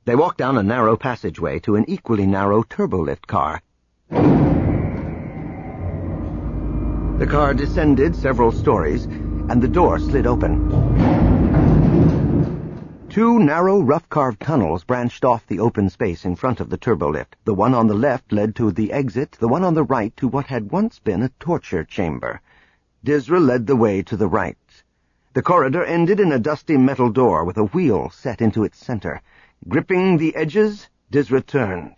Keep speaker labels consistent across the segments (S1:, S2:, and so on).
S1: They walked down a narrow passageway to an equally narrow turbolift car. The car descended several stories, and the door slid open. Two narrow, rough-carved tunnels branched off the open space in front of the turbolift. The one on the left led to the exit, the one on the right to what had once been a torture chamber. Dizra led the way to the right. The corridor ended in a dusty metal door with a wheel set into its center. Gripping the edges, Dizra turned.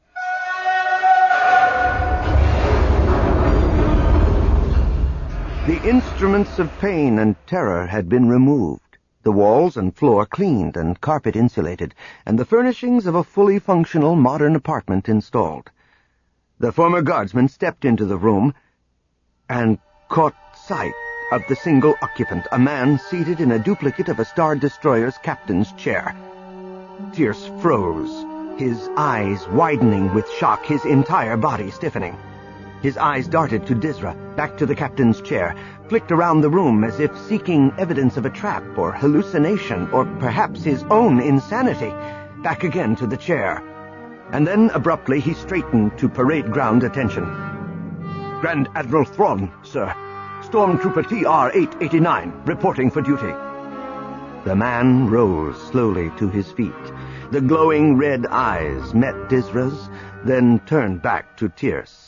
S1: The instruments of pain and terror had been removed, the walls and floor cleaned and carpet insulated, and the furnishings of a fully functional modern apartment installed. The former guardsman stepped into the room and caught sight of the single occupant, a man seated in a duplicate of a Star Destroyer's captain's chair. Tierce froze, his eyes widening with shock, his entire body stiffening. His eyes darted to Dizra, back to the captain's chair, flicked around the room as if seeking evidence of a trap or hallucination or perhaps his own insanity, back again to the chair. And then, abruptly, he straightened to parade ground attention. Grand Admiral Thrawn, sir. Stormtrooper TR-889, reporting for duty. The man rose slowly to his feet. The glowing red eyes met Dizra's, then turned back to Tierce.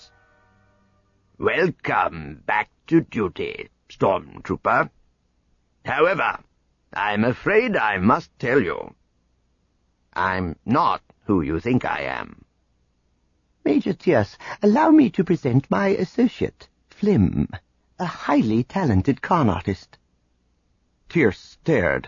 S1: Welcome back to duty, Stormtrooper. However, I'm afraid I must tell you, I'm not who you think I am.
S2: Major Tierce, allow me to present my associate, Flim, a highly talented con artist.
S1: Tierce stared.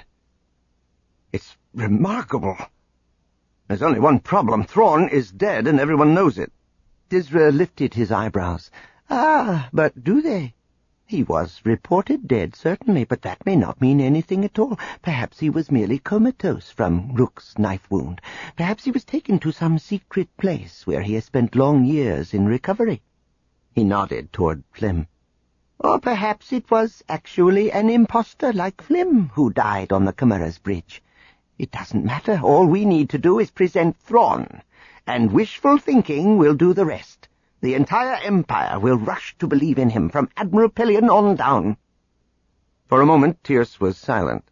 S1: It's remarkable. There's only one problem. Thrawn is dead, and everyone knows it.
S2: Dizra lifted his eyebrows. Ah, but do they? He was reported dead, certainly, but that may not mean anything at all. Perhaps he was merely comatose from Rook's knife wound. Perhaps he was taken to some secret place where he has spent long years in recovery. He nodded toward Flim. Or perhaps it was actually an imposter like Flim who died on the Chimera's bridge. It doesn't matter. All we need to do is present Thrawn, and wishful thinking will do the rest. The entire Empire will rush to believe in him, from Admiral Pelion on down.
S1: For a moment, Tierce was silent.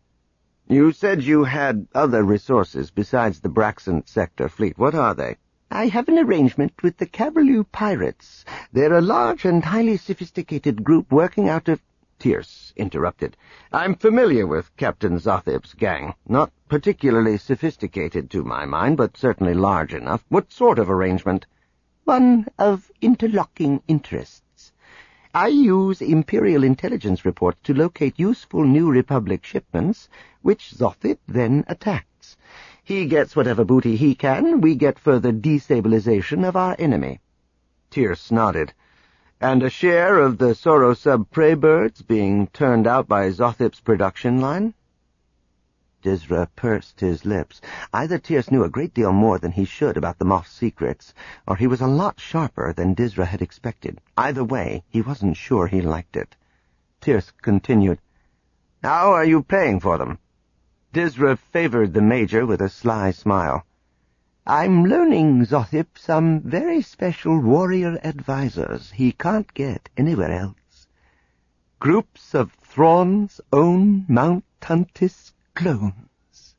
S1: You said you had other resources besides the Braxton Sector fleet. What are they?
S2: I have an arrangement with the Cavalier Pirates. They're a large and highly sophisticated group working out of...
S1: Tierce interrupted. I'm familiar with Captain Zothip's gang. Not particularly sophisticated to my mind, but certainly large enough. What sort of arrangement?
S2: One of interlocking interests. I use Imperial intelligence reports to locate useful New Republic shipments, which Zothip then attacks. He gets whatever booty he can, we get further destabilization of our enemy.
S1: Tierce nodded. And a share of the Soro-Sub prey birds being turned out by Zothip's production line?
S2: Dizra pursed his lips. Either Tierce knew a great deal more than he should about the Moff's secrets, or he was a lot sharper than Dizra had expected. Either way, he wasn't sure he liked it.
S1: Tierce continued. How are you paying for them? Dizra favored the Major with a sly smile.
S2: I'm loaning Zothip some very special warrior advisors he can't get anywhere else. Groups of Thrawn's own Mount Tuntis clones.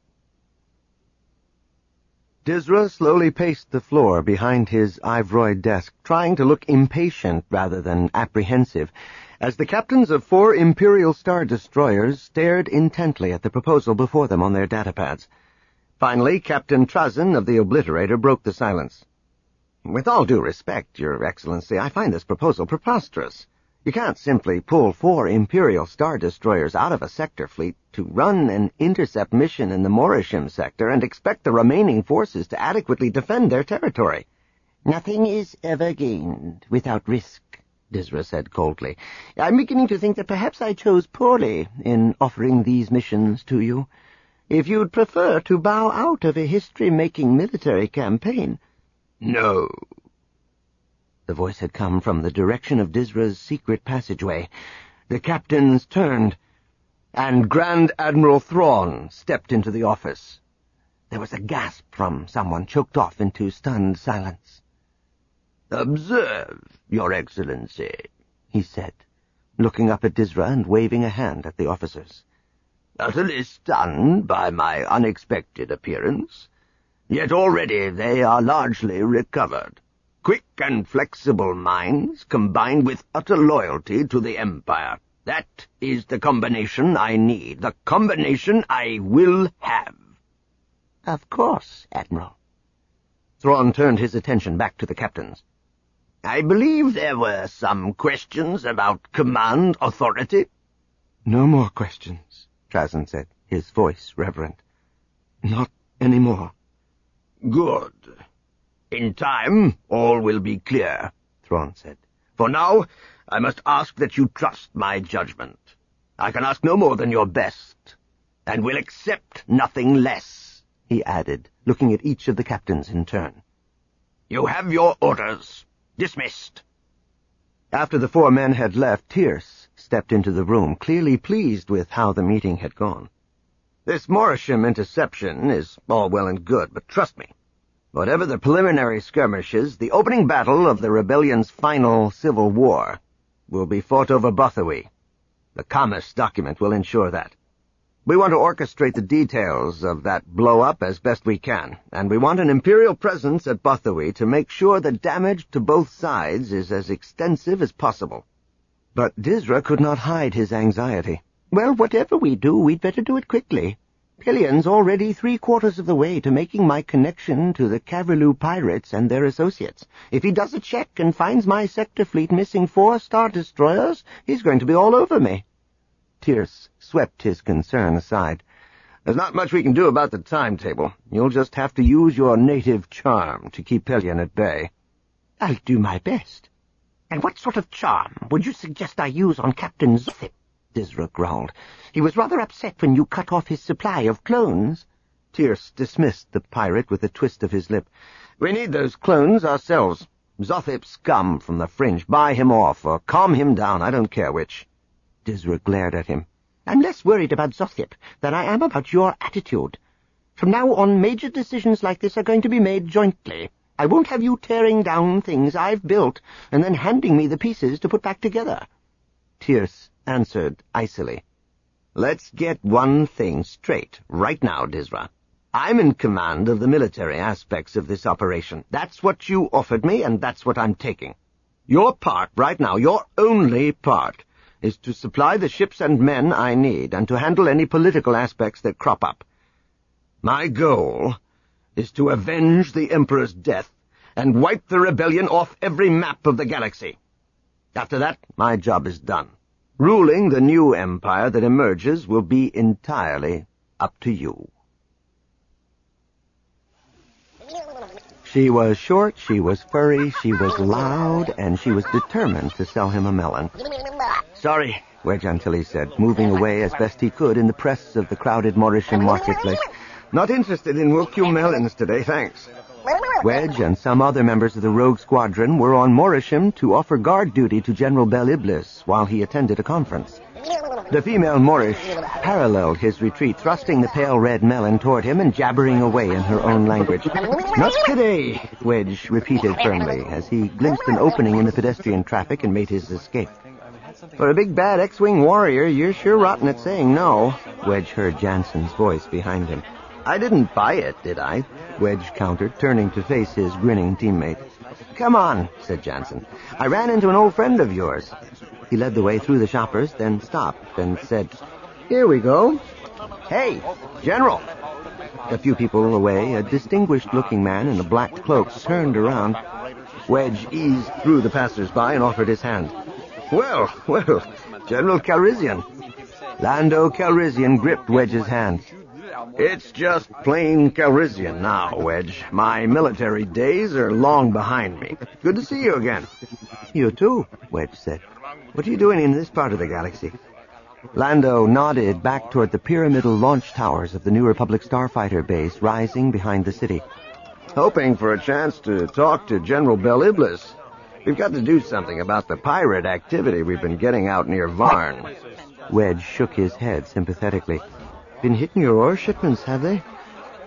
S1: Dizra slowly paced the floor behind his ivory desk, trying to look impatient rather than apprehensive, as the captains of 4 Imperial Star Destroyers stared intently at the proposal before them on their datapads. Finally, Captain Trazyn of the Obliterator broke the silence. With all due respect, Your Excellency, I find this proposal preposterous. You can't simply pull 4 Imperial Star Destroyers out of a sector fleet to run an intercept mission in the Morisham sector and expect the remaining forces to adequately defend their territory.
S2: Nothing is ever gained without risk, Dizra said coldly. I'm beginning to think that perhaps I chose poorly in offering these missions to you. If you'd prefer to bow out of a history-making military campaign...
S1: No.
S2: The voice had come from the direction of Dizra's secret passageway. The captains turned, and Grand Admiral Thrawn stepped into the office.
S1: There was a gasp from someone, choked off into stunned silence. "Observe, Your Excellency," he said, looking up at Dizra and waving a hand at the officers. "Utterly stunned by my unexpected appearance, yet already they are largely recovered. Quick and flexible minds combined with utter loyalty to the Empire. That is the combination I need, the combination I will have." "Of course, Admiral." Thrawn turned his attention back to the captains. "I believe there were some questions about command authority?" "No more questions," Trazyn said, his voice reverent. "Not any more." "Good. In time, all will be clear," Thrawn said. "For now, I must ask that you trust my judgment. I can ask no more than your best, and will accept nothing less," he added, looking at each of the captains in turn. "You have your orders. Dismissed." After the 4 men had left, Tierce stepped into the room, clearly pleased with how the meeting had gone. "This Morisham interception is all well and good, but trust me, whatever the preliminary skirmishes, the opening battle of the rebellion's final civil war will be fought over Bothawi. The Kamas document will ensure that. We want to orchestrate the details of that blow-up as best we can, and we want an Imperial presence at Bothawi to make sure the damage to both sides is as extensive as possible." But Dizra could not hide his anxiety. "Well, whatever we do, we'd better do it quickly. Pillion's already 3/4 of the way to making my connection to the Cavalier pirates and their associates. If he does a check and finds my sector fleet missing 4 Star Destroyers, he's going to be all over me." Tierce swept his concern aside. "There's not much we can do about the timetable. You'll just have to use your native charm to keep Pillion at bay." "I'll do my best." "And what sort of charm would you suggest I use on Captain Zothip?" Dizra growled. "He was rather upset when you cut off his supply of clones." Tierce dismissed the pirate with a twist of his lip. "We need those clones ourselves. Zothip's scum from the fringe. Buy him off, or calm him down, I don't care which." Dizra glared at him. "I'm less worried about Zothip than I am about your attitude. From now on, major decisions like this are going to be made jointly. I won't have you tearing down things I've built and then handing me the pieces to put back together." Tierce answered icily. "Let's get one thing straight right now, Dizra. I'm in command of the military aspects of this operation. That's what you offered me, and that's what I'm taking. Your part right now, your only part, is to supply the ships and men I need, and to handle any political aspects that crop up. My goal is to avenge the Emperor's death and wipe the rebellion off every map of the galaxy. After that, my job is done. Ruling the new empire that emerges will be entirely up to you." She was short, she was furry, she was loud, and she was determined to sell him a melon. "Sorry," Wedge Antilles said, moving away as best he could in the press of the crowded Morisham marketplace. "Not interested in Wookiee melons today, thanks." Wedge and some other members of the Rogue Squadron were on Morisham to offer guard duty to General Bel Iblis while he attended a conference. The female Morish paralleled his retreat, thrusting the pale red melon toward him and jabbering away in her own language. "Not today," Wedge repeated firmly, as he glimpsed an opening in the pedestrian traffic and made his escape. "For a big bad X-Wing warrior, you're sure rotten at saying no," Wedge heard Jansen's voice behind him. "I didn't buy it, did I?" Wedge countered, turning to face his grinning teammate. "Come on," said Jansen. "I ran into an old friend of yours." He led the way through the shoppers, then stopped and said, "Here we go. Hey, General!" A few people away, a distinguished-looking man in a black cloak turned around. Wedge eased through the passers-by and offered his hand. Well, General Calrissian." Lando Calrissian gripped Wedge's hand. "It's just plain Calrissian now, Wedge. My military days are long behind me. Good to see you again." "You too," Wedge said. "What are you doing in this part of the galaxy?" Lando nodded back toward the pyramidal launch towers of the New Republic starfighter base rising behind the city. "Hoping for a chance to talk to General Bel Iblis. We've got to do something about the pirate activity we've been getting out near Varn." Wedge shook his head sympathetically. "Been hitting your ore shipments, have they?"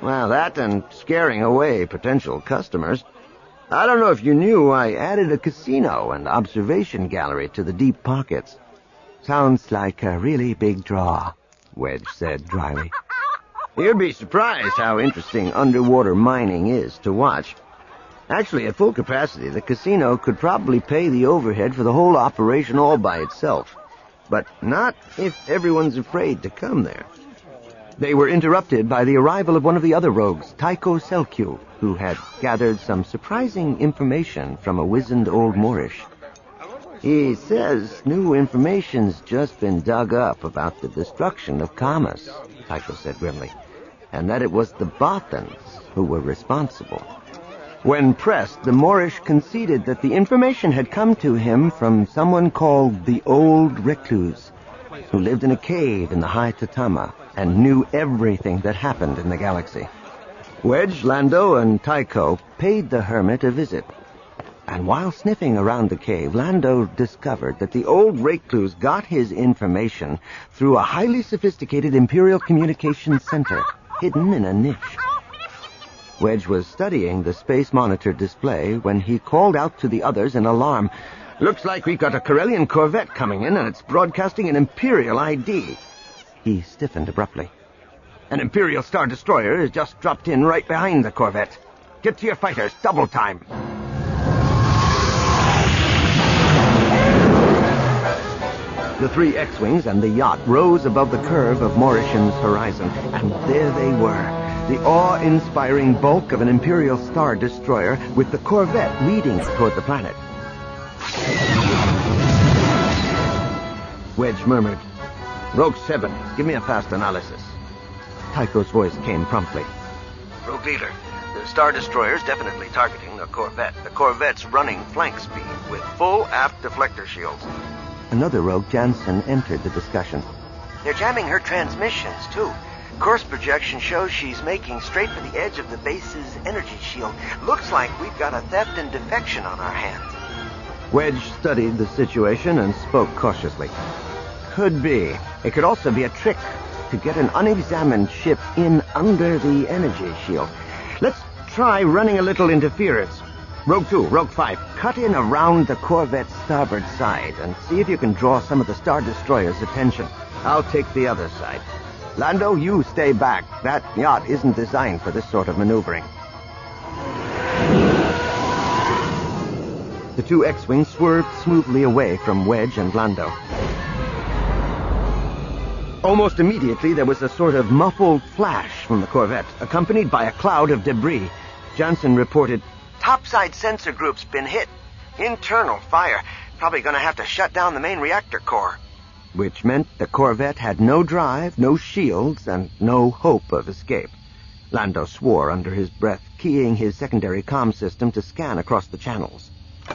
S1: Well, that and scaring away potential customers. I don't know if you knew, I added a casino and observation gallery to the deep pockets.
S2: Sounds like a really big draw, Wedge said dryly.
S1: You'd be surprised how interesting underwater mining is to watch. Actually, at full capacity, the casino could probably pay the overhead for the whole operation all by itself. But not if everyone's afraid to come there. They were interrupted by the arrival of one of the other rogues, Tycho Selkule, who had gathered some surprising information from a wizened old Moorish. He says new information's just been dug up about the destruction of Camas, Tycho said grimly, and that it was the Bothans who were responsible. When pressed, the Moorish conceded that the information had come to him from someone called the Old Recluse, who lived in a cave in the High Tatama and knew everything that happened in the galaxy. Wedge, Lando, and Tycho paid the hermit a visit. And while sniffing around the cave, Lando discovered that the Old Recluse got his information through a highly sophisticated Imperial Communications Center, hidden in a niche. Wedge was studying the space monitor display when he called out to the others in alarm. "Looks like we've got a Corellian corvette coming in, and it's broadcasting an Imperial ID." He stiffened abruptly. "An Imperial Star Destroyer has just dropped in right behind the corvette. Get to your fighters, double time." The 3 X-Wings and the yacht rose above the curve of Morishan's horizon, and there they were, the awe-inspiring bulk of an Imperial Star Destroyer with the corvette leading toward the planet. Wedge murmured, "Rogue 7, give me a fast analysis." Tycho's voice came promptly. "Rogue Leader, the Star Destroyer's definitely targeting the corvette. The corvette's running flank speed with full aft deflector shields." Another rogue, Jansen, entered the discussion. "They're jamming her transmissions, too. Course projection shows she's making straight for the edge of the base's energy shield. Looks like we've got a theft and defection on our hands." Wedge studied the situation and spoke cautiously. "Could be. It could also be a trick to get an unexamined ship in under the energy shield. Let's try running a little interference. Rogue 2, Rogue 5, cut in around the corvette's starboard side and see if you can draw some of the Star Destroyer's attention. I'll take the other side. Lando, you stay back. That yacht isn't designed for this sort of maneuvering." The 2 X-Wings swerved smoothly away from Wedge and Lando. Almost immediately, there was a sort of muffled flash from the corvette, accompanied by a cloud of debris. Jansen reported, "Topside sensor group's been hit. Internal fire. Probably going to have to shut down the main reactor core." Which meant the corvette had no drive, no shields, and no hope of escape. Lando swore under his breath, keying his secondary comm system to scan across the channels.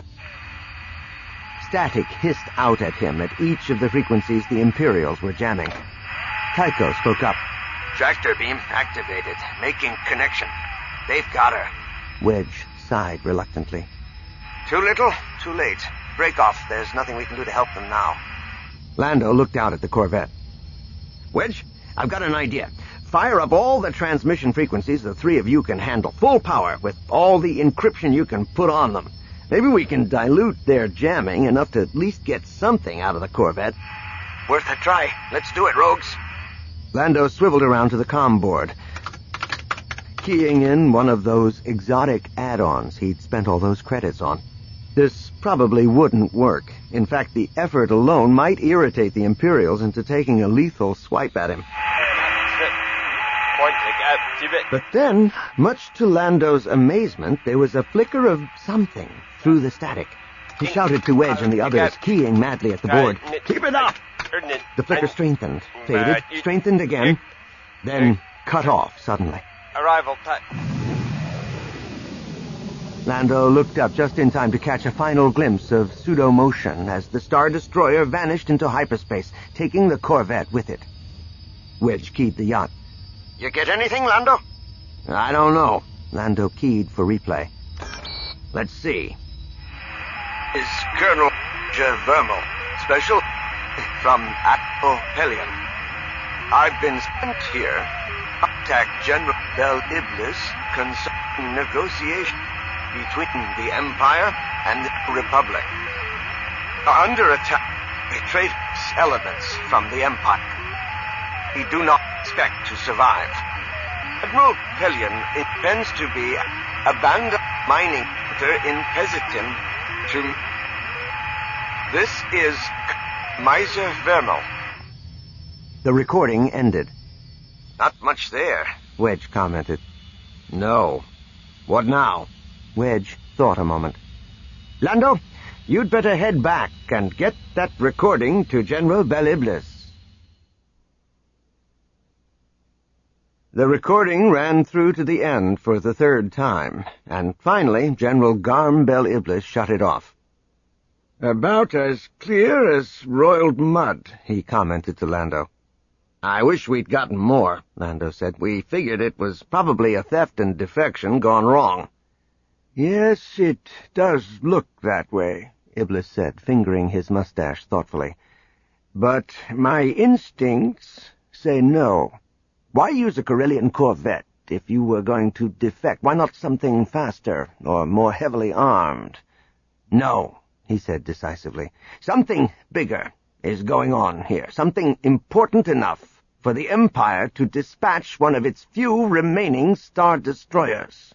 S1: Static hissed out at him at each of the frequencies the Imperials were jamming. Tycho spoke up. "Tractor beam activated. Making connection. They've got her." Wedge sighed reluctantly. "Too little, too late. Break off. There's nothing we can do to help them now." Lando looked out at the corvette. "Wedge, I've got an idea. Fire up all the transmission frequencies the 3 of you can handle. Full power, with all the encryption you can put on them. Maybe we can dilute their jamming enough to at least get something out of the corvette." "Worth a try. Let's do it, rogues." Lando swiveled around to the comm board, keying in one of those exotic add-ons he'd spent all those credits on. This probably wouldn't work. In fact, the effort alone might irritate the Imperials into taking a lethal swipe at him. But then, much to Lando's amazement, there was a flicker of something through the static. He shouted to Wedge and the others, keying madly at the board. "Keep it up!" The flicker strengthened, faded, strengthened again, then cut off suddenly.
S3: Arrival time.
S1: Lando looked up just in time to catch a final glimpse of pseudo-motion as the Star Destroyer vanished into hyperspace, taking the corvette with it. Wedge keyed the yacht. "You get anything, Lando?" "I don't know." Lando keyed for replay. "Let's see." "Is Colonel Vermal, special from Atopelion. I've been sent here contact General Bel Iblis concerning negotiation between the Empire and the Republic. Under attack by traitorous elements from the Empire. We do not expect to survive. Admiral Pelion intends to be abandoned mining in Pesitim to... This is Miser Vermal.
S2: The recording ended.
S1: Not much there,
S2: Wedge commented.
S1: No. What now?
S2: Wedge thought a moment. Lando, you'd better head back and get that recording to General Bel Iblis. The recording ran through to the end for the third time, and finally General Garm Bel Iblis shut it off.
S1: About as clear as roiled mud, he commented to Lando. I wish we'd gotten more, Lando said. We figured it was probably a theft and defection gone wrong.
S2: Yes, it does look that way, Iblis said, fingering his mustache thoughtfully. But my instincts say no. Why use a Corellian corvette if you were going to defect? Why not something faster or more heavily armed? No, he said decisively. Something bigger is going on here. Something important enough for the Empire to dispatch one of its few remaining Star Destroyers.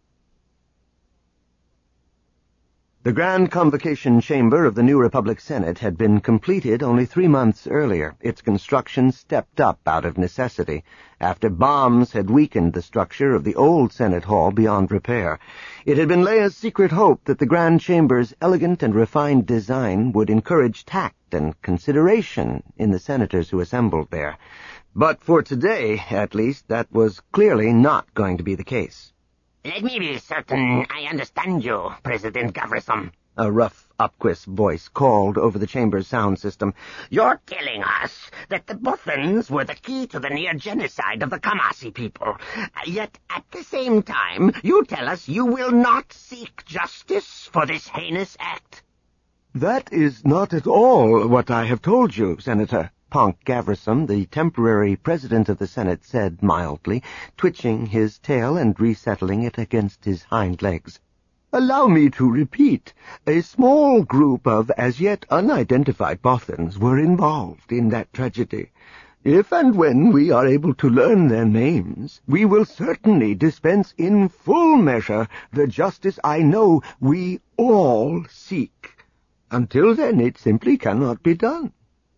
S2: The Grand Convocation Chamber of the New Republic Senate had been completed only 3 months earlier. Its construction stepped up out of necessity after bombs had weakened the structure of the old Senate Hall beyond repair. It had been Leia's secret hope that the Grand Chamber's elegant and refined design would encourage tact and consideration in the senators who assembled there. But for today, at least, that was clearly not going to be the case.
S3: Let me be certain I understand you, President Gavrisson.
S2: A rough Upquist voice called over the chamber's sound system.
S3: You're telling us that the Bothans were the key to the near genocide of the Kamasi people. Yet at the same time, you tell us you will not seek justice for this heinous act.
S2: That is not at all what I have told you, Senator. Ponk Gavrisson, the temporary president of the Senate, said mildly, twitching his tail and resettling it against his hind legs. Allow me to repeat. A small group of as yet unidentified Bothans were involved in that tragedy. If and when we are able to learn their names, we will certainly dispense in full measure the justice I know we all seek. Until then, it simply cannot be done.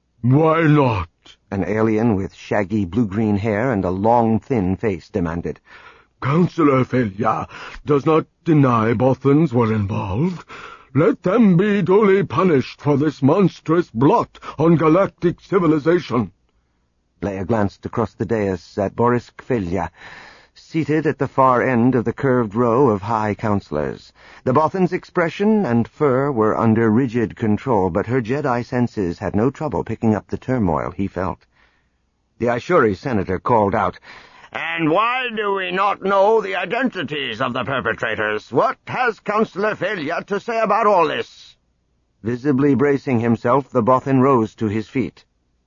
S4: Why not?
S2: An alien with shaggy blue-green hair and a long, thin face demanded.
S4: Councillor Felia does not deny Bothans were involved. Let them be duly punished for this monstrous blot on galactic civilization.
S2: Leia glanced across the dais at Boris Kvelia, seated at the far end of the curved row of high councillors. The Bothan's expression and fur were under rigid control, but her Jedi senses had no trouble picking up the turmoil he felt. The Ishuri senator called out,
S3: And why do we not know the identities of the perpetrators? What has Councillor Felia to say about all this?
S2: Visibly bracing himself, the Bothan rose to his feet.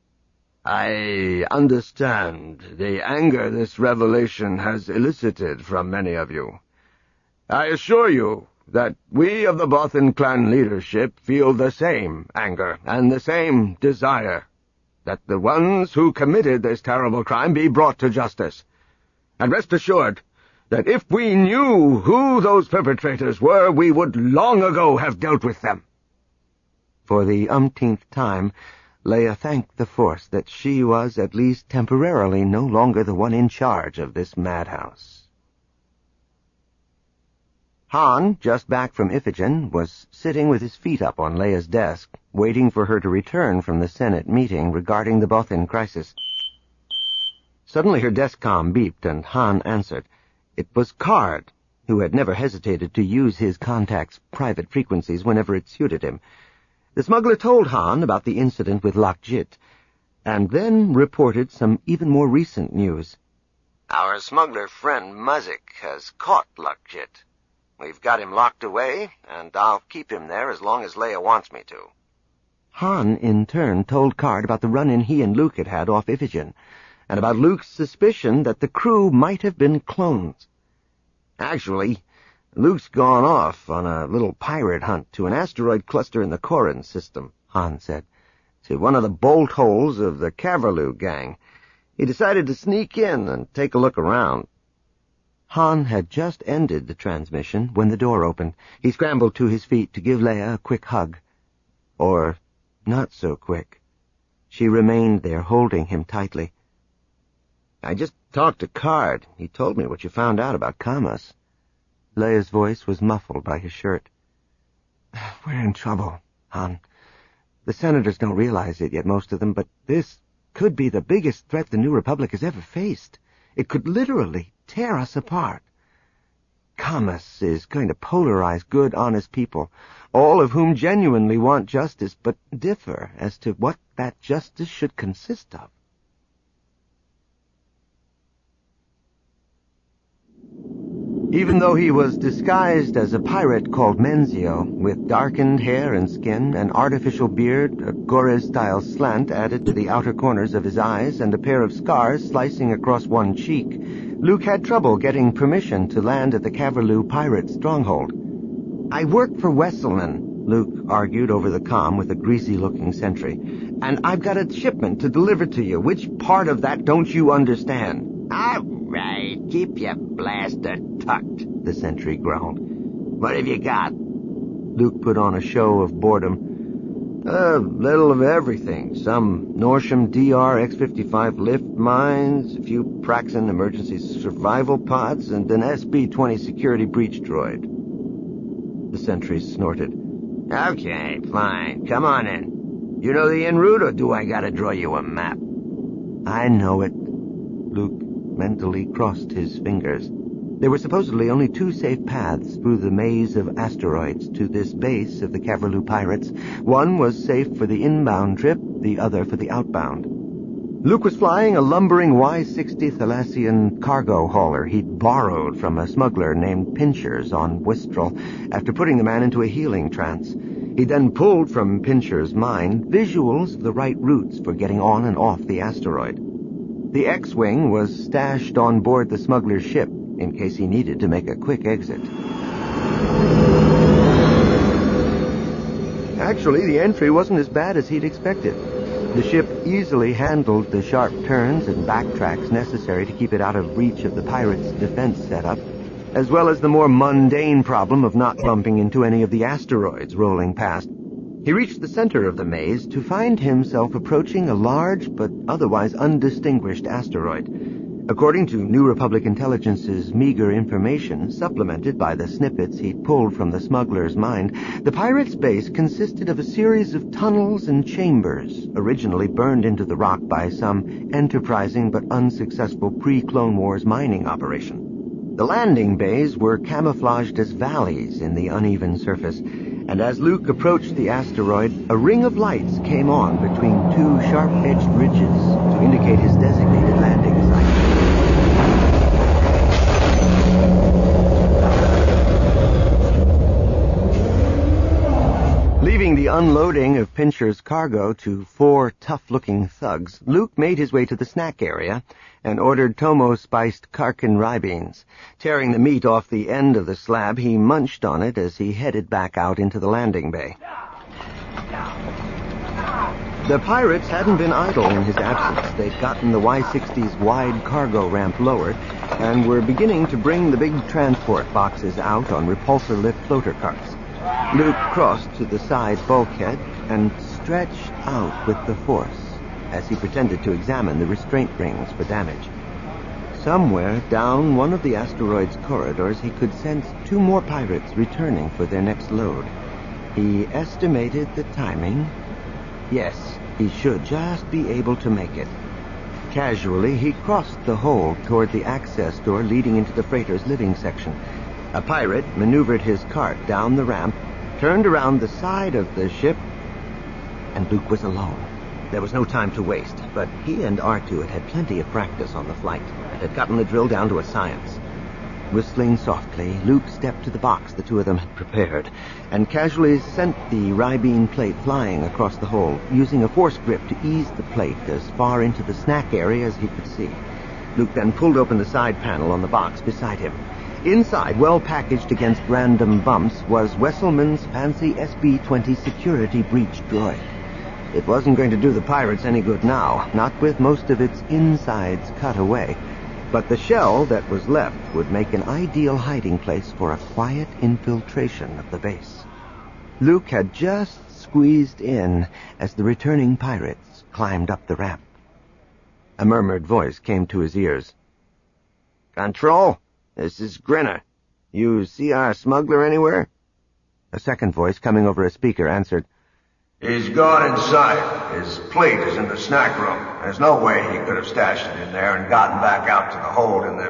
S1: I understand the anger this revelation has elicited from many of you. I assure you that we of the Bothan clan leadership feel the same anger and the same desire, that the ones who committed this terrible crime be brought to justice. And rest assured that if we knew who those perpetrators were, we would long ago have dealt with them.
S2: For the umpteenth time, Leia thanked the Force that she was at least temporarily no longer the one in charge of this madhouse. Han, just back from Iphigenia, was sitting with his feet up on Leia's desk, waiting for her to return from the Senate meeting regarding the Bothan crisis. Suddenly her desk comm beeped, and Han answered. It was Card, who had never hesitated to use his contact's private frequencies whenever it suited him. The smuggler told Han about the incident with Lockjit, and then reported some even more recent news.
S1: Our smuggler friend Muzzik has caught Lockjit. We've got him locked away, and I'll keep him there as long as Leia wants me to.
S2: Han, in turn, told Card about the run-in he and Luke had had off Iphigenia,
S1: and about Luke's suspicion that the crew might have been clones. Actually, Luke's gone off on a little pirate hunt to an asteroid cluster in the Corin system, Han said, to one of the bolt holes of the Caverlew gang. He decided to sneak in and take a look around. Han had just ended the transmission when the door opened. He scrambled to his feet to give Leia a quick hug. Or not so quick. She remained there, holding him tightly. "I just talked to Card. He told me what you found out about Camas." Leia's voice was muffled by his shirt. "We're in trouble, Han. The senators don't realize it yet, most of them, but this could be the biggest threat the New Republic has ever faced. It could literally tear us apart. Camas is going to polarize good, honest people, all of whom genuinely want justice, but differ as to what that justice should consist of." Even though he was disguised as a pirate called Menzio, with darkened hair and skin, an artificial beard, a Gorez-style slant added to the outer corners of his eyes, and a pair of scars slicing across one cheek, Luke had trouble getting permission to land at the Caverlew pirate stronghold. "I work for Wesselman," Luke argued over the comm with a greasy-looking sentry, "and I've got a shipment to deliver to you. Which part of that don't you understand?"
S3: "All right, keep your blaster tucked," the sentry growled. "What have you got?"
S1: Luke put on a show of boredom. "A little of everything. Some Norsham DR X-55 lift mines, a few Praxon emergency survival pods, and an SB-20 security breach droid." The sentry snorted. "Okay, fine. Come on in. You know the en route, or do I gotta draw you a map?" "I know it." Luke mentally crossed his fingers. There were supposedly only two safe paths through the maze of asteroids to this base of the Caverlew pirates. One was safe for the inbound trip, the other for the outbound. Luke was flying a lumbering Y-60 Thalassian cargo hauler he'd borrowed from a smuggler named Pinchers on Wistrel after putting the man into a healing trance. He then pulled from Pincher's mind visuals of the right routes for getting on and off the asteroid. The X-Wing was stashed on board the smuggler's ship in case he needed to make a quick exit. Actually, the entry wasn't as bad as he'd expected. The ship easily handled the sharp turns and backtracks necessary to keep it out of reach of the pirates' defense setup, as well as the more mundane problem of not bumping into any of the asteroids rolling past. He reached the center of the maze to find himself approaching a large but otherwise undistinguished asteroid. According to New Republic Intelligence's meager information, supplemented by the snippets he'd pulled from the smuggler's mind, the pirates' base consisted of a series of tunnels and chambers, originally burned into the rock by some enterprising but unsuccessful pre-Clone Wars mining operation. The landing bays were camouflaged as valleys in the uneven surface, and as Luke approached the asteroid, a ring of lights came on between two sharp-edged ridges to indicate his designated landing site. Leaving the unloading of Pincher's cargo to four tough-looking thugs, Luke made his way to the snack area and ordered Tomo-spiced Karkin rye-beans. Tearing the meat off the end of the slab, he munched on it as he headed back out into the landing bay. The pirates hadn't been idle in his absence. They'd gotten the Y-60's wide cargo ramp lowered and were beginning to bring the big transport boxes out on repulsor-lift floater carts. Luke crossed to the side bulkhead and stretched out with the force as he pretended to examine the restraint rings for damage. Somewhere down one of the asteroid's corridors he could sense two more pirates returning for their next load. He estimated the timing. Yes, he should just be able to make it. Casually, he crossed the hold toward the access door leading into the freighter's living section. A pirate maneuvered his cart down the ramp, turned around the side of the ship, and Luke was alone. There was no time to waste, but he and R2 had had plenty of practice on the flight and had gotten the drill down to a science. Whistling softly, Luke stepped to the box the two of them had prepared and casually sent the ribene plate flying across the hole, using a force grip to ease the plate as far into the snack area as he could see. Luke then pulled open the side panel on the box beside him. Inside, well packaged against random bumps, was Wesselman's fancy SB-20 security breach droid. It wasn't going to do the pirates any good now, not with most of its insides cut away. But the shell that was left would make an ideal hiding place for a quiet infiltration of the base. Luke had just squeezed in as the returning pirates climbed up the ramp. A murmured voice came to his ears. "Control, this is Grinner. You see our smuggler anywhere?" A second voice, coming over a speaker, answered,
S5: "He's gone inside. His plate is in the snack room. There's no way he could have stashed it in there and gotten back out to the hold in the,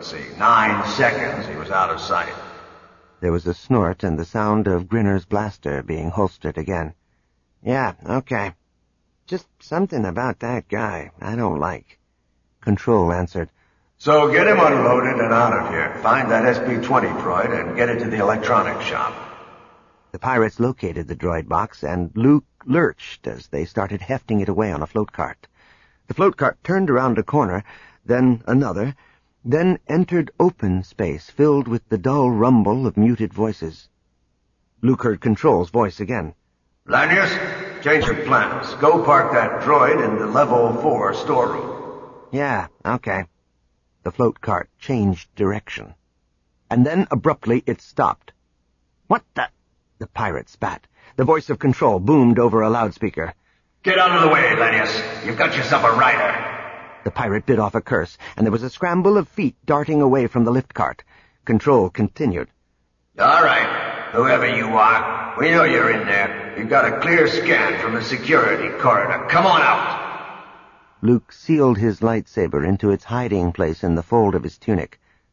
S5: 9 seconds he was out of sight."
S1: There was a snort and the sound of Grinner's blaster being holstered again. "Yeah, okay. Just something about that guy I don't like." Control answered,
S5: "So get him unloaded and out of here. Find that SB-20 droid and get it to the electronics shop."
S1: The pirates located the droid box, and Luke lurched as they started hefting it away on a float cart. The float cart turned around a corner, then another, then entered open space filled with the dull rumble of muted voices. Luke heard Control's voice again.
S5: "Lanius, change your plans. Go park that droid in the level 4 storeroom."
S1: "Yeah, okay." The float cart changed direction. And then abruptly it stopped. "What the—" The pirate spat. The voice of Control boomed over a loudspeaker.
S5: "Get out of the way, Lanius. You've got yourself a rider."
S1: The pirate bit off a curse, and there was a scramble of feet darting away from the lift cart. Control continued.
S5: "All right, whoever you are, we know you're in there. You've got a clear scan from the security corridor. Come on out."
S1: Luke sealed his lightsaber into its hiding place in the fold of his tunic.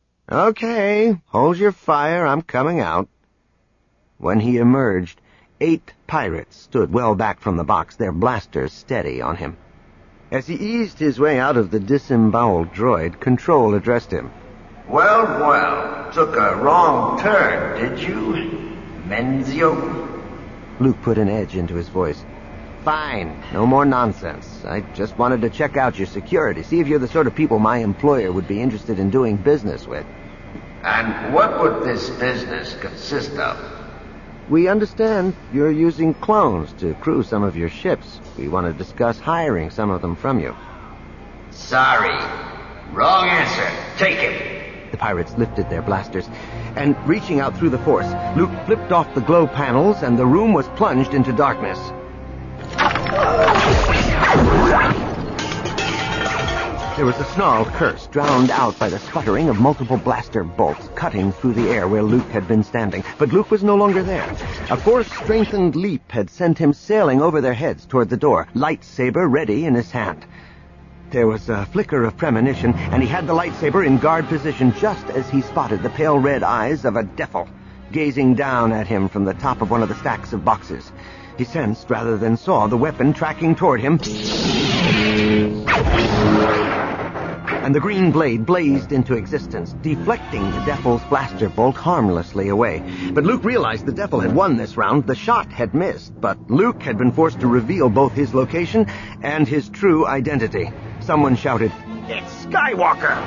S1: "Okay, hold your fire. I'm coming out." When he emerged, 8 pirates stood well back from the box, their blasters steady on him. As he eased his way out of the disemboweled droid, Control addressed him.
S5: Well, took a wrong turn, did you, Menzio?"
S1: Luke put an edge into his voice. "Fine, no more nonsense. I just wanted to check out your security, see if you're the sort of people my employer would be interested in doing business with."
S5: "And what would this business consist of?"
S1: "We understand you're using clones to crew some of your ships. We want to discuss hiring some of them from you."
S5: "Sorry. Wrong answer. Take it."
S1: The pirates lifted their blasters, and reaching out through the force, Luke flipped off the glow panels, and the room was plunged into darkness. There was a snarled curse, drowned out by the sputtering of multiple blaster bolts cutting through the air where Luke had been standing. But Luke was no longer there. A force-strengthened leap had sent him sailing over their heads toward the door, lightsaber ready in his hand. There was a flicker of premonition, and he had the lightsaber in guard position just as he spotted the pale red eyes of a Defil gazing down at him from the top of one of the stacks of boxes. He sensed, rather than saw, the weapon tracking toward him, and the green blade blazed into existence, deflecting the Defil's blaster bolt harmlessly away. But Luke realized the Defil had won this round. The shot had missed, but Luke had been forced to reveal both his location and his true identity. Someone shouted, "It's Skywalker!"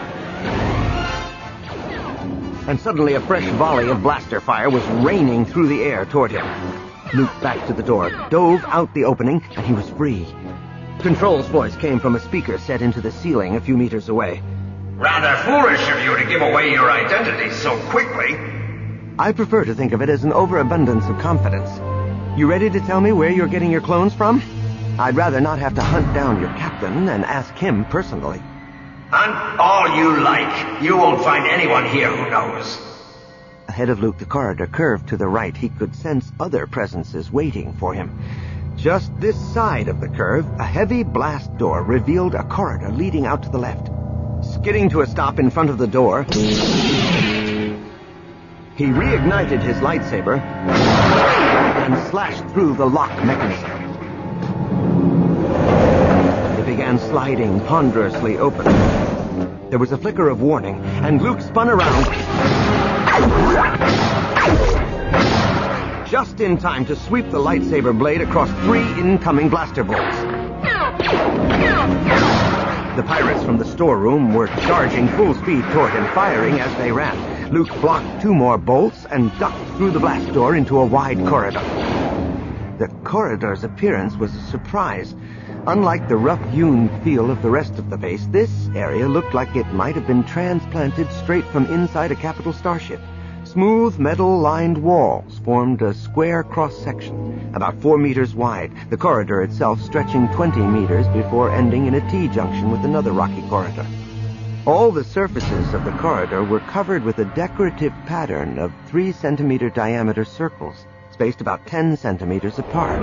S1: And suddenly a fresh volley of blaster fire was raining through the air toward him. Luke backed to the door, dove out the opening, and he was free. Control's voice came from a speaker set into the ceiling a few meters away.
S5: "Rather foolish of you to give away your identity so quickly."
S1: "I prefer to think of it as an overabundance of confidence. You ready to tell me where you're getting your clones from? I'd rather not have to hunt down your captain and ask him personally."
S5: "Hunt all you like. You won't find anyone here who knows."
S1: Ahead of Luke, the corridor curved to the right. He could sense other presences waiting for him. Just this side of the curve, a heavy blast door revealed a corridor leading out to the left. Skidding to a stop in front of the door, he reignited his lightsaber and slashed through the lock mechanism. It began sliding ponderously open. There was a flicker of warning, and Luke spun around Just in time to sweep the lightsaber blade across 3 incoming blaster bolts. The pirates from the storeroom were charging full speed toward him, firing as they ran. Luke blocked 2 more bolts and ducked through the blast door into a wide corridor. The corridor's appearance was a surprise. Unlike the rough-hewn feel of the rest of the base, this area looked like it might have been transplanted straight from inside a capital starship. Smooth, metal-lined walls formed a square cross-section, about 4 meters wide, the corridor itself stretching 20 meters before ending in a T-junction with another rocky corridor. All the surfaces of the corridor were covered with a decorative pattern of 3-centimeter diameter circles, spaced about 10 centimeters apart.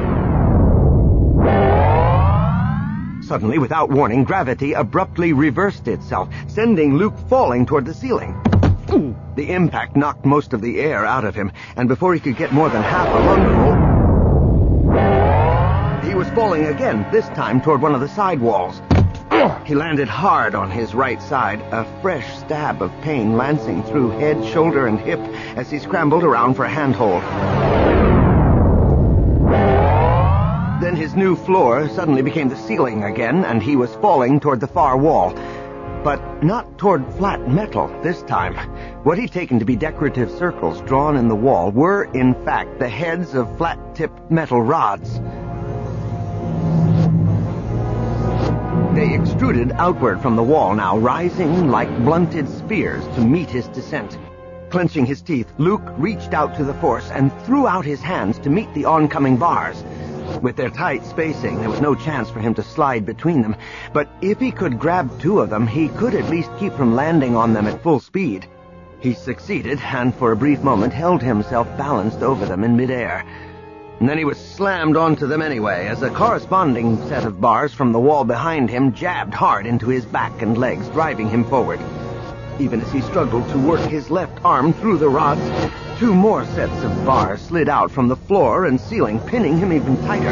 S1: Suddenly, without warning, gravity abruptly reversed itself, sending Luke falling toward the ceiling. The impact knocked most of the air out of him, and before he could get more than half a lungful, he was falling again, this time toward one of the side walls. He landed hard on his right side, a fresh stab of pain lancing through head, shoulder, and hip as he scrambled around for a handhold. Then his new floor suddenly became the ceiling again, and he was falling toward the far wall. But not toward flat metal this time. What he'd taken to be decorative circles drawn in the wall were, in fact, the heads of flat-tipped metal rods. They extruded outward from the wall now, rising like blunted spears to meet his descent. Clenching his teeth, Luke reached out to the Force and threw out his hands to meet the oncoming bars. With their tight spacing, there was no chance for him to slide between them, but if he could grab 2 of them, he could at least keep from landing on them at full speed. He succeeded, and for a brief moment held himself balanced over them in midair. And then he was slammed onto them anyway, as a corresponding set of bars from the wall behind him jabbed hard into his back and legs, driving him forward. Even as he struggled to work his left arm through the rods, 2 more sets of bars slid out from the floor and ceiling, pinning him even tighter.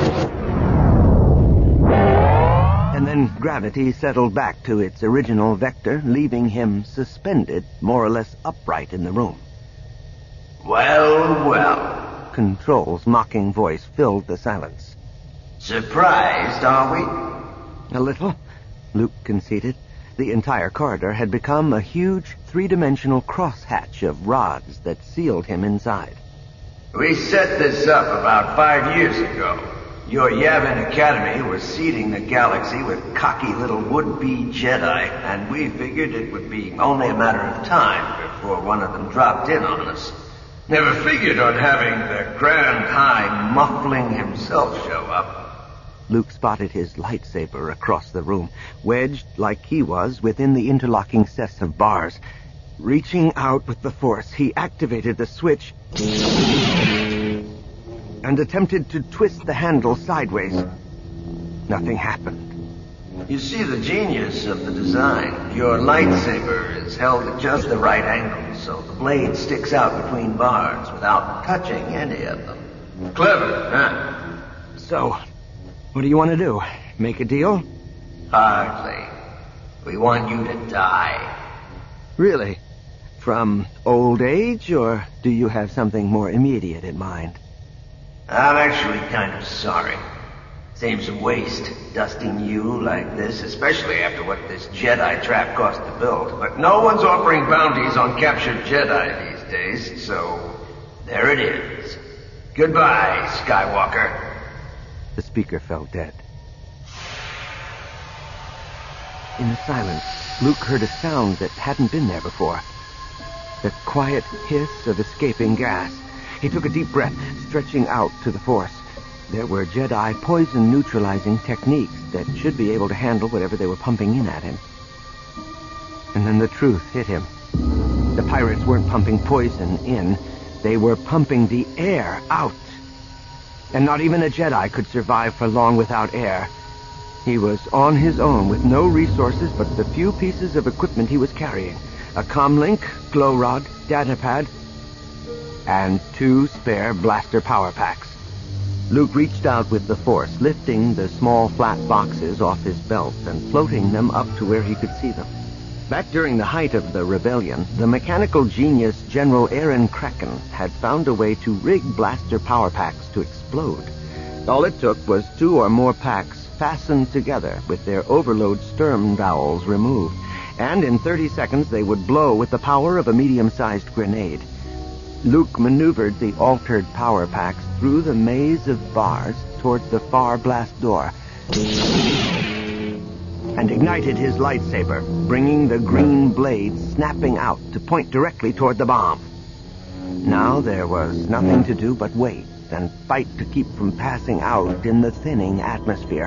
S1: And then gravity settled back to its original vector, leaving him suspended, more or less upright in the room.
S5: Well, well.
S1: Control's mocking voice filled the silence.
S5: Surprised, are we?
S1: A little, Luke conceded. The entire corridor had become a huge 3-dimensional crosshatch of rods that sealed him inside.
S5: We set this up about 5 years ago. Your Yavin Academy was seeding the galaxy with cocky little would-be Jedi, and we figured it would be only a matter of time before one of them dropped in on us. Never figured on having the Grand High Muffling himself show up.
S1: Luke spotted his lightsaber across the room, wedged like he was within the interlocking sets of bars. Reaching out with the Force, he activated the switch and attempted to twist the handle sideways. Nothing happened.
S5: You see the genius of the design. Your lightsaber is held at just the right angle, so the blade sticks out between bars without touching any of them. Clever, huh?
S1: So, what do you want to do? Make a deal?
S5: Hardly. We want you to die.
S1: Really? From old age, or do you have something more immediate in mind?
S5: I'm actually kind of sorry. Seems a waste, dusting you like this, especially after what this Jedi trap cost to build. But no one's offering bounties on captured Jedi these days, so there it is. Goodbye, Skywalker.
S1: The speaker fell dead. In the silence, Luke heard a sound that hadn't been there before. The quiet hiss of escaping gas. He took a deep breath, stretching out to the Force. There were Jedi poison-neutralizing techniques that should be able to handle whatever they were pumping in at him. And then the truth hit him. The pirates weren't pumping poison in. They were pumping the air out. And not even a Jedi could survive for long without air. He was on his own with no resources but the few pieces of equipment he was carrying. A comlink, glow rod, datapad, and 2 spare blaster power packs. Luke reached out with the Force, lifting the small flat boxes off his belt and floating them up to where he could see them. Back during the height of the rebellion, the mechanical genius General Aaron Kraken had found a way to rig blaster power packs to explode. All it took was 2 or more packs fastened together with their overload stern dowels removed, and in 30 seconds they would blow with the power of a medium-sized grenade. Luke maneuvered the altered power packs through the maze of bars towards the far blast door and ignited his lightsaber, bringing the green blade snapping out to point directly toward the bomb. Now there was nothing to do but wait and fight to keep from passing out in the thinning atmosphere.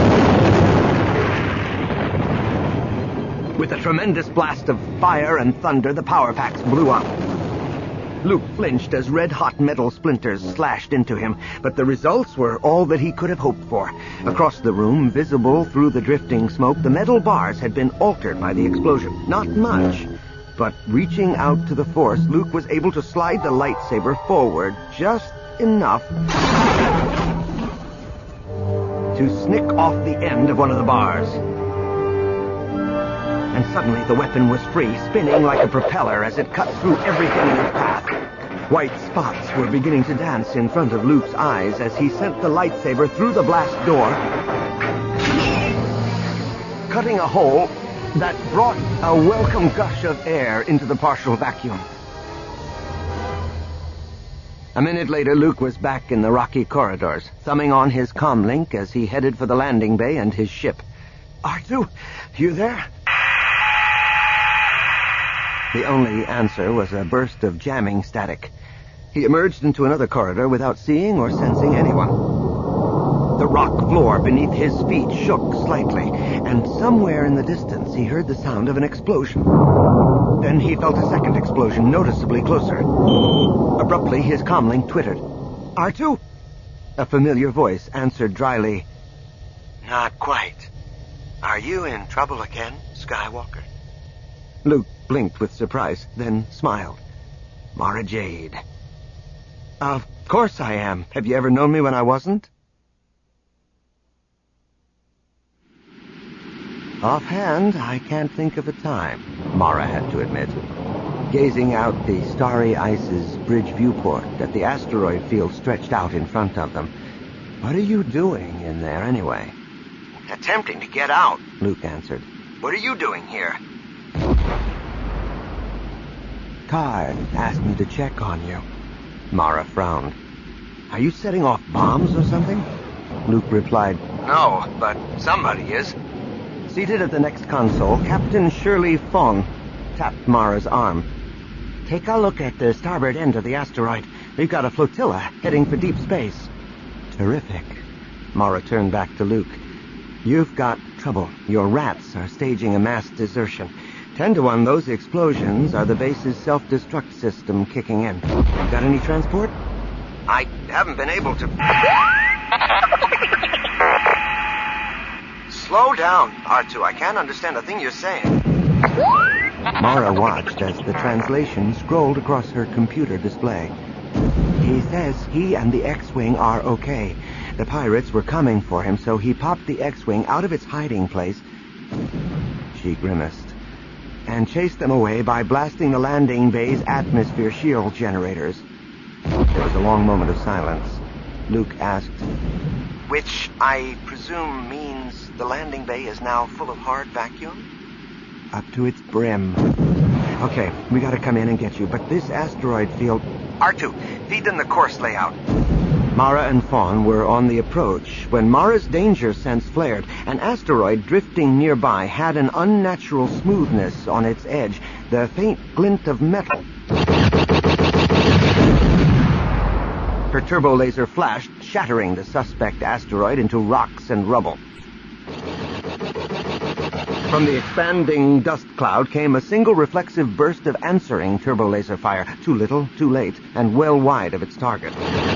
S1: With a tremendous blast of fire and thunder, the power packs blew up. Luke flinched as red-hot metal splinters slashed into him, but the results were all that he could have hoped for. Across the room, visible through the drifting smoke, the metal bars had been altered by the explosion. Not much, but reaching out to the Force, Luke was able to slide the lightsaber forward just enough to snick off the end of one of the bars. And suddenly the weapon was free, spinning like a propeller as it cut through everything in its path. White spots were beginning to dance in front of Luke's eyes as he sent the lightsaber through the blast door, cutting a hole that brought a welcome gush of air into the partial vacuum. A minute later, Luke was back in the rocky corridors, thumbing on his comlink as he headed for the landing bay and his ship. "R2, you there?" The only answer was a burst of jamming static. He emerged into another corridor without seeing or sensing anyone. The rock floor beneath his feet shook slightly, and somewhere in the distance he heard the sound of an explosion. Then he felt a second explosion, noticeably closer. Abruptly, his comlink twittered. "R2?" A familiar voice answered dryly, "Not quite. Are you in trouble again, Skywalker?" Luke blinked with surprise, then smiled. "Mara Jade." "Of course I am. Have you ever known me when I wasn't?" "Offhand, I can't think of a time," Mara had to admit, gazing out the starry ice's bridge viewport at the asteroid field stretched out in front of them. "What are you doing in there anyway?" "Attempting to get out," Luke answered. "What are you doing here?" "Karn asked me to check on you." Mara frowned. "Are you setting off bombs or something?" Luke replied, "No, but somebody is." Seated at the next console, Captain Shirley Fong tapped Mara's arm. "Take a look at the starboard end of the asteroid. We've got a flotilla heading for deep space." "Terrific." Mara turned back to Luke. "You've got trouble. Your rats are staging a mass desertion. 10 to 1, those explosions are the base's self-destruct system kicking in. Got any transport?" "I haven't been able to..." "Slow down, R2. I can't understand a thing you're saying." Mara watched as the translation scrolled across her computer display. "He says he and the X-Wing are okay. The pirates were coming for him, so he popped the X-Wing out of its hiding place," she grimaced, "and chased them away by blasting the landing bay's atmosphere shield generators." There was a long moment of silence. Luke asked, "Which I presume means the landing bay is now full of hard vacuum?" "Up to its brim." "Okay, we gotta come in and get you, but this asteroid field..." "R2, feed them the course layout." Mara and Fawn were on the approach when Mara's danger sense flared. An asteroid drifting nearby had an unnatural smoothness on its edge, the faint glint of metal. Her turbo laser flashed, shattering the suspect asteroid into rocks and rubble. From the expanding dust cloud came a single reflexive burst of answering turbo laser fire, too little, too late, and well wide of its target.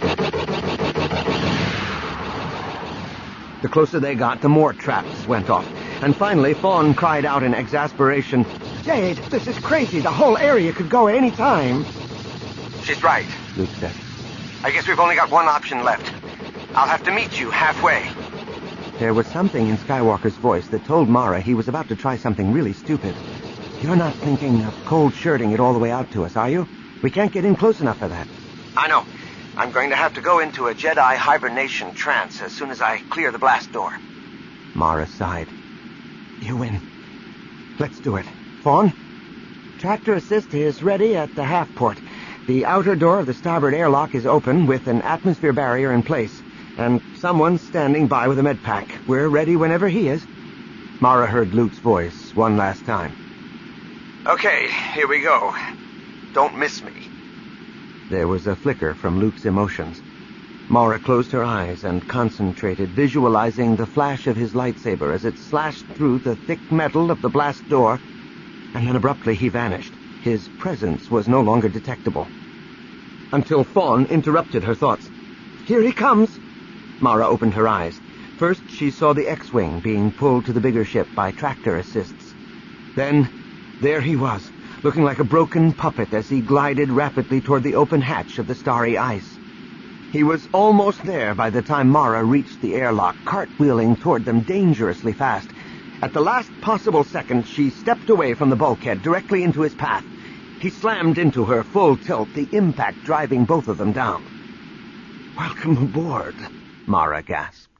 S1: The closer they got, the more traps went off. And finally, Fawn cried out in exasperation, "Jade, this is crazy. The whole area could go any time." "She's right," Luke said. "I guess we've only got one option left. I'll have to meet you halfway." There was something in Skywalker's voice that told Mara he was about to try something really stupid.
S2: You're not thinking of cold shirting it all the way out to us, are you? We can't get in close enough for that.
S1: I know. I'm going to have to go into a Jedi hibernation trance as soon as I clear the blast door.
S2: Mara sighed. You win. Let's do it. Fawn? Tractor assist is ready at the half port. The outer door of the starboard airlock is open with an atmosphere barrier in place, and someone's standing by with a med pack. We're ready whenever he is. Mara heard Luke's voice one last time.
S1: Okay, here we go. Don't miss me.
S2: There was a flicker from Luke's emotions. Mara closed her eyes and concentrated, visualizing the flash of his lightsaber as it slashed through the thick metal of the blast door, and then abruptly he vanished. His presence was no longer detectable. Until Fawn interrupted her thoughts. Here he comes! Mara opened her eyes. First, she saw the X-Wing being pulled to the bigger ship by tractor assists. Then, there he was, looking like a broken puppet as he glided rapidly toward the open hatch of the starry ice. He was almost there by the time Mara reached the airlock, cartwheeling toward them dangerously fast. At the last possible second, she stepped away from the bulkhead directly into his path. He slammed into her full tilt, the impact driving both of them down. "Welcome aboard," Mara gasped.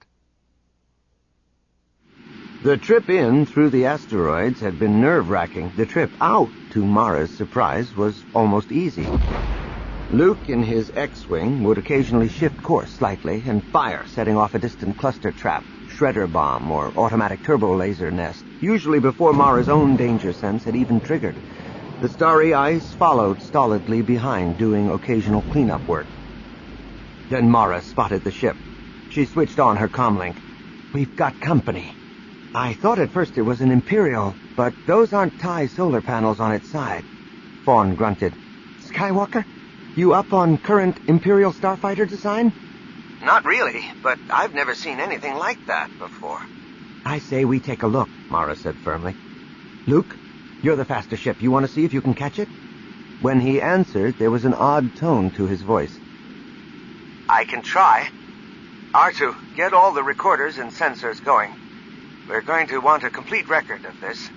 S2: The trip in through the asteroids had been nerve-wracking. The trip out, to Mara's surprise, was almost easy. Luke, in his X-Wing, would occasionally shift course slightly and fire, setting off a distant cluster trap, shredder bomb, or automatic turbo laser nest, usually before Mara's own danger sense had even triggered. The starry ice followed stolidly behind, doing occasional cleanup work. Then Mara spotted the ship. She switched on her comlink. "We've got company." "I thought at first it was an Imperial, but those aren't TIE solar panels on its side." Fawn grunted. "Skywalker, you up on current Imperial starfighter design?"
S1: Not really, but I've never seen anything like that before.
S2: "I say we take a look," Mara said firmly. "Luke, you're the faster ship. You want to see if you can catch it?" When he answered, there was an odd tone to his voice.
S1: I can try. R2, get all the recorders and sensors going. We're going to want a complete record of this.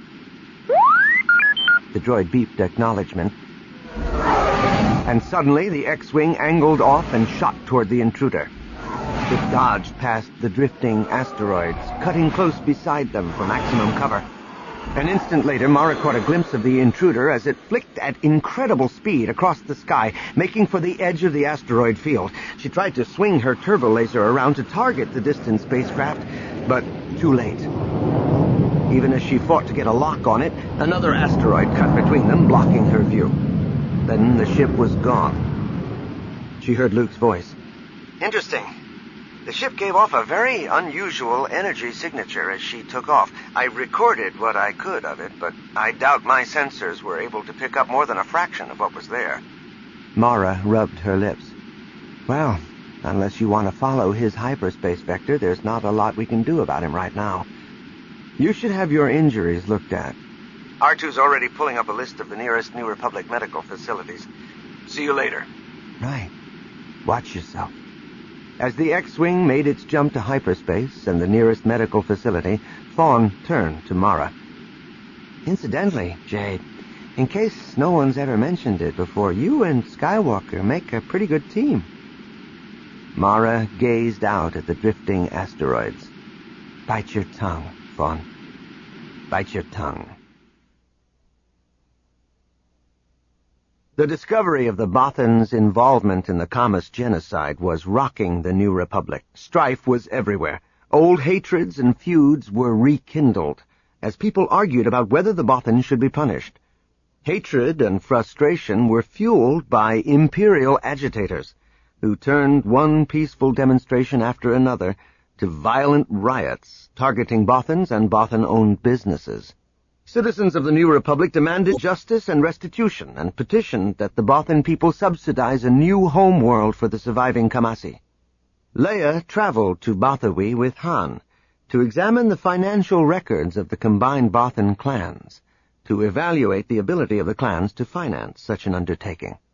S2: The droid beeped acknowledgement. And suddenly the X-Wing angled off and shot toward the intruder. It dodged past the drifting asteroids, cutting close beside them for maximum cover. An instant later, Mara caught a glimpse of the intruder as it flicked at incredible speed across the sky, making for the edge of the asteroid field. She tried to swing her turbo laser around to target the distant spacecraft, but too late. Even as she fought to get a lock on it, another asteroid cut between them, blocking her view. Then the ship was gone. She heard Luke's voice.
S1: Interesting. The ship gave off a very unusual energy signature as she took off. I recorded what I could of it, but I doubt my sensors were able to pick up more than a fraction of what was there.
S2: Mara rubbed her lips. Well, unless you want to follow his hyperspace vector, there's not a lot we can do about him right now. You should have your injuries looked at.
S1: R2's already pulling up a list of the nearest New Republic medical facilities. See you later.
S2: Right. Watch yourself. As the X-Wing made its jump to hyperspace and the nearest medical facility, Fawn turned to Mara. Incidentally, Jade, in case no one's ever mentioned it before, you and Skywalker make a pretty good team. Mara gazed out at the drifting asteroids. Bite your tongue, Fawn. Bite your tongue. The discovery of the Bothans' involvement in the Kamos genocide was rocking the New Republic. Strife was everywhere. Old hatreds and feuds were rekindled, as people argued about whether the Bothans should be punished. Hatred and frustration were fueled by imperial agitators, who turned one peaceful demonstration after another to violent riots targeting Bothans and Bothan-owned businesses. Citizens of the New Republic demanded justice and restitution and petitioned that the Bothan people subsidize a new homeworld for the surviving Kamasi. Leia traveled to Bothawi with Han to examine the financial records of the combined Bothan clans, to evaluate the ability of the clans to finance such an undertaking.